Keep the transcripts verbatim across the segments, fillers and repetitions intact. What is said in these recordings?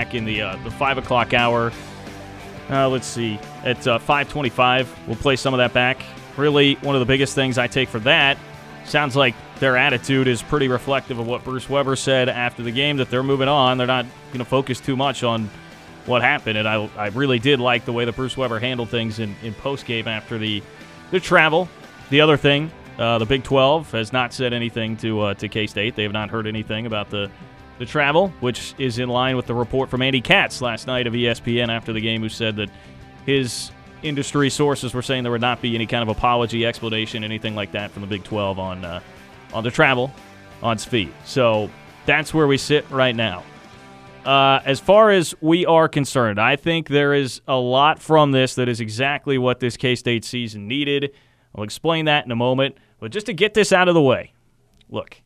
back in the uh, the five o'clock hour. Uh, let's see. At uh, five twenty-five, we'll play some of that back. Really, one of the biggest things I take for that, sounds like their attitude is pretty reflective of what Bruce Weber said after the game, that they're moving on. They're not going to focus too much on what happened, and I, I really did like the way that Bruce Weber handled things in, in post-game after the, the travel. The other thing, uh, the Big twelve has not said anything to uh, to K-State. They have not heard anything about the, the travel, which is in line with the report from Andy Katz last night of E S P N after the game, who said that his industry sources were saying there would not be any kind of apology, explanation, anything like that from the Big twelve on uh, on the travel, on S F I. So that's where we sit right now. Uh, as far as we are concerned, I think there is a lot from this that is exactly what this K-State season needed. I'll explain that in a moment. But just to get this out of the way, look,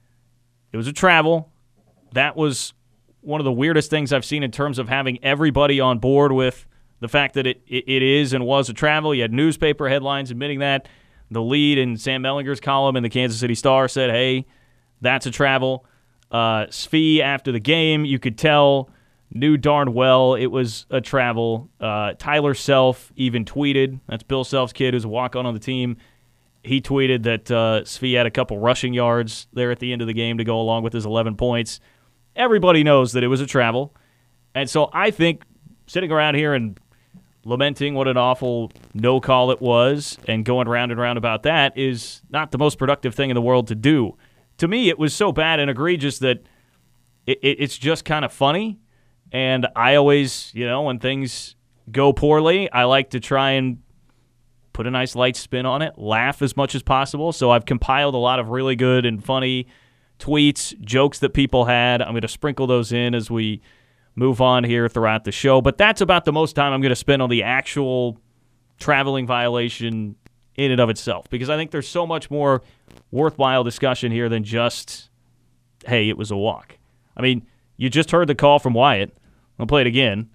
it was a travel. That was one of the weirdest things I've seen in terms of having everybody on board with the fact that it, it, it is and was a travel. You had newspaper headlines admitting that. The lead in Sam Mellinger's column in the Kansas City Star said, hey, that's a travel. Uh, S F I, after the game, you could tell, knew darn well it was a travel. Uh, Tyler Self even tweeted, that's Bill Self's kid who's a walk-on on the team, he tweeted that uh, S F I had a couple rushing yards there at the end of the game to go along with his eleven points. Everybody knows that it was a travel. And so I think sitting around here and lamenting what an awful no call it was and going round and round about that is not the most productive thing in the world to do. To me, it was so bad and egregious that it, it, it's just kind of funny. And I always, you know, when things go poorly, I like to try and put a nice light spin on it, laugh as much as possible. So I've compiled a lot of really good and funny tweets, jokes that people had. I'm going to sprinkle those in as we move on here throughout the show. But that's about the most time I'm going to spend on the actual traveling violation in and of itself, because I think there's so much more worthwhile discussion here than just, hey, it was a walk. I mean, you just heard the call from Wyatt. I'll play it again.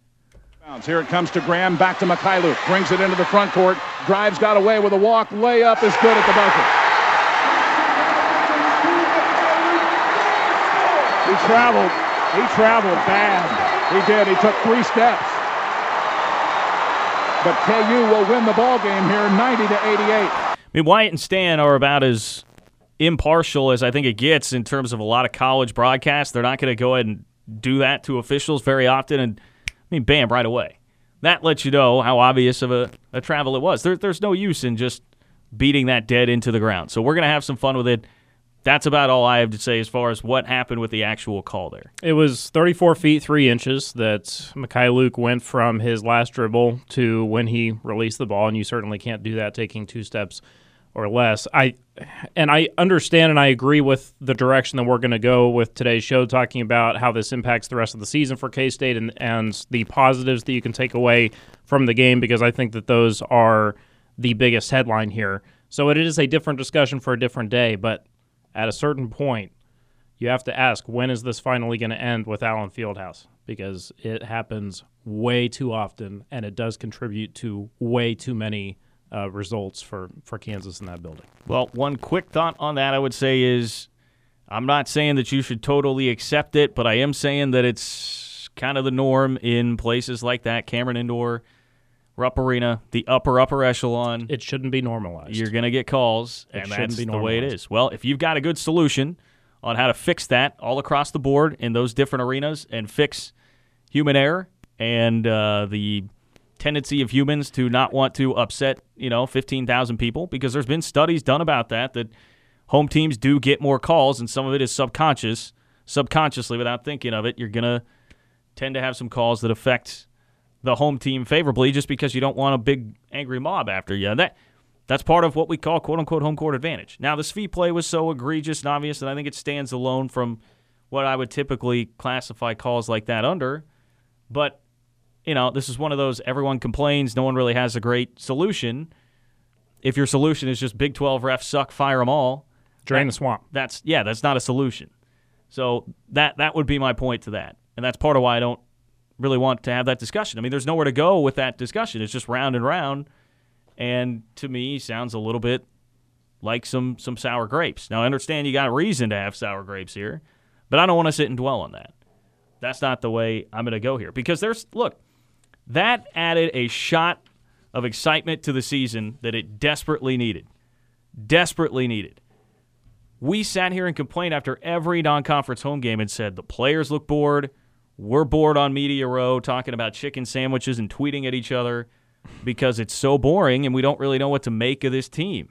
Here it comes to Graham, back to Mikhailuk, brings it into the front court, drives, got away with a walk, layup is good at the buzzer. He traveled, he traveled bad. He did, he took three steps. But K U will win the ball game here, ninety to eighty-eight. I mean, Wyatt and Stan are about as impartial as I think it gets in terms of a lot of college broadcasts. They're not going to go ahead and do that to officials very often. And, I mean, bam, right away. That lets you know how obvious of a, a travel it was. There, there's no use in just beating that dead into the ground. So we're going to have some fun with it. That's about all I have to say as far as what happened with the actual call there. It was thirty-four feet, three inches that Mikhailuk went from his last dribble to when he released the ball, and you certainly can't do that taking two steps or less. I and I understand and I agree with the direction that we're going to go with today's show, talking about how this impacts the rest of the season for K-State and, and the positives that you can take away from the game, because I think that those are the biggest headline here. So it is a different discussion for a different day, but at a certain point, you have to ask, when is this finally going to end with Allen Fieldhouse? Because it happens way too often, and it does contribute to way too many uh, results for, for Kansas in that building. Well, one quick thought on that I would say is, I'm not saying that you should totally accept it, but I am saying that it's kind of the norm in places like that, Cameron Indoor, Rupp Arena, the upper, upper echelon. It shouldn't be normalized. You're going to get calls, it and that's be the way it is. Well, if you've got a good solution on how to fix that all across the board in those different arenas and fix human error and uh, the tendency of humans to not want to upset, you know, fifteen thousand people, because there's been studies done about that, that home teams do get more calls, and some of it is subconscious, subconsciously without thinking of it. You're going to tend to have some calls that affect the home team favorably just because you don't want a big angry mob after you. That That's part of what we call quote-unquote home court advantage. Now, the S F I play was so egregious and obvious that I think it stands alone from what I would typically classify calls like that under. But, you know, this is one of those everyone complains, no one really has a great solution. If your solution is just Big twelve refs suck, fire them all. Drain that, the swamp. That's Yeah, that's not a solution. So that that would be my point to that. And that's part of why I don't really want to have that discussion. I mean, there's nowhere to go with that discussion. It's just round and round, and to me, sounds a little bit like some some sour grapes. Now, I understand you got a reason to have sour grapes here, but I don't want to sit and dwell on that. That's not the way I'm going to go here. Because there's, look, that added a shot of excitement to the season that it desperately needed. Desperately needed. We sat here and complained after every non-conference home game and said the players look bored. We're bored on Media Row talking about chicken sandwiches and tweeting at each other because it's so boring and we don't really know what to make of this team.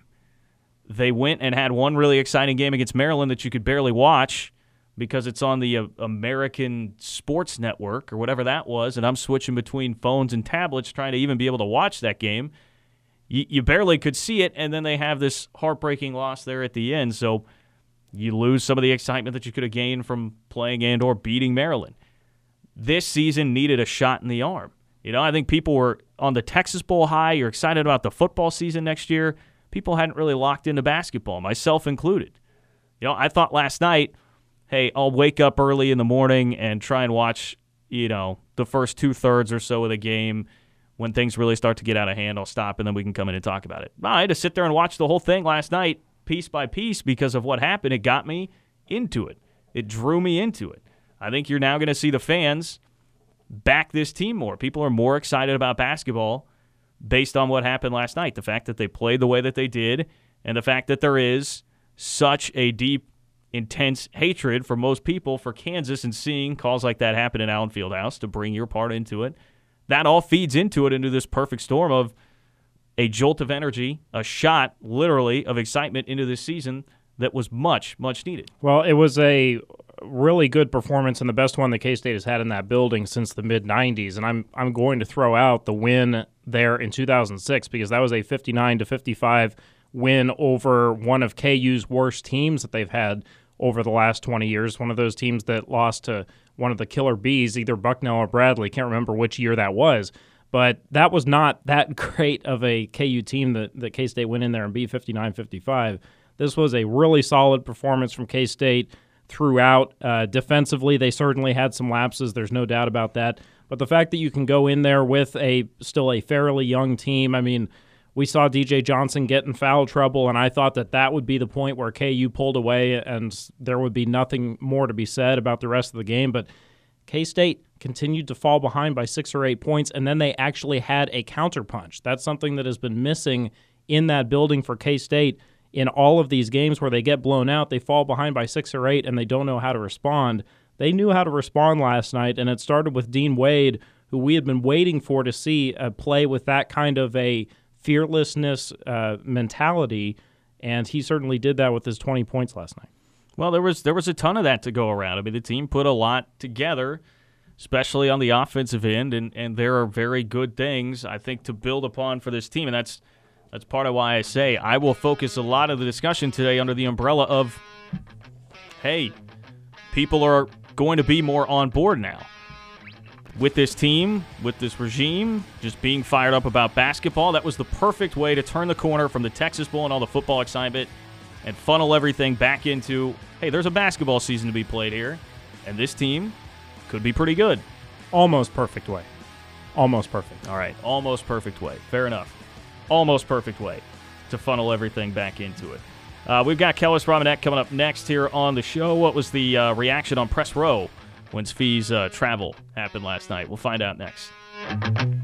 They went and had one really exciting game against Maryland that you could barely watch because it's on the uh, American Sports Network or whatever that was, and I'm switching between phones and tablets trying to even be able to watch that game. You, you barely could see it, and then they have this heartbreaking loss there at the end, so you lose some of the excitement that you could have gained from playing and or beating Maryland. This season needed a shot in the arm. You know, I think people were on the Texas Bowl high. You're excited about the football season next year. People hadn't really locked into basketball, myself included. You know, I thought last night, hey, I'll wake up early in the morning and try and watch, you know, the first two-thirds or so of the game. When things really start to get out of hand, I'll stop, and then we can come in and talk about it. No, I had to sit there and watch the whole thing last night, piece by piece, because of what happened. It got me into it. It drew me into it. I think you're now going to see the fans back this team more. People are more excited about basketball based on what happened last night. The fact that they played the way that they did, and the fact that there is such a deep, intense hatred for most people for Kansas, and seeing calls like that happen in Allen Fieldhouse to bring your part into it, that all feeds into it, into this perfect storm of a jolt of energy, a shot, literally, of excitement into this season that was much, much needed. Well, it was a really good performance and the best one that K-State has had in that building since the mid nineties, and I'm I'm going to throw out the win there in two thousand six because that was a fifty-nine to fifty-five win over one of K U's worst teams that they've had over the last twenty years, one of those teams that lost to one of the Killer Bees, either Bucknell or Bradley. Can't remember which year that was, but that was not that great of a K U team that, that K-State went in there and beat fifty-nine fifty-five. This was a really solid performance from K-State throughout. Uh, defensively, they certainly had some lapses. There's no doubt about that. But the fact that you can go in there with a still a fairly young team, I mean, we saw D J Johnson get in foul trouble, and I thought that that would be the point where K U pulled away and there would be nothing more to be said about the rest of the game. But K-State continued to fall behind by six or eight points, and then they actually had a counterpunch. That's something that has been missing in that building for K-State. In all of these games where they get blown out, they fall behind by six or eight, and they don't know how to respond. They knew how to respond last night, and it started with Dean Wade, who we had been waiting for to see uh, play with that kind of a fearlessness uh, mentality, and he certainly did that with his twenty points last night. Well, there was there was a ton of that to go around. I mean, the team put a lot together, especially on the offensive end, and, and there are very good things, I think, to build upon for this team, and that's That's part of why I say I will focus a lot of the discussion today under the umbrella of, hey, people are going to be more on board now. With this team, with this regime, just being fired up about basketball, that was the perfect way to turn the corner from the Texas Bowl and all the football excitement and funnel everything back into, hey, there's a basketball season to be played here, and this team could be pretty good. Almost perfect way. Almost perfect. All right, almost perfect way. Fair enough. Almost perfect way to funnel everything back into it. Uh, we've got Kellis Robinette coming up next here on the show. What was the uh, reaction on Press Row when Sfee's uh, travel happened last night? We'll find out next.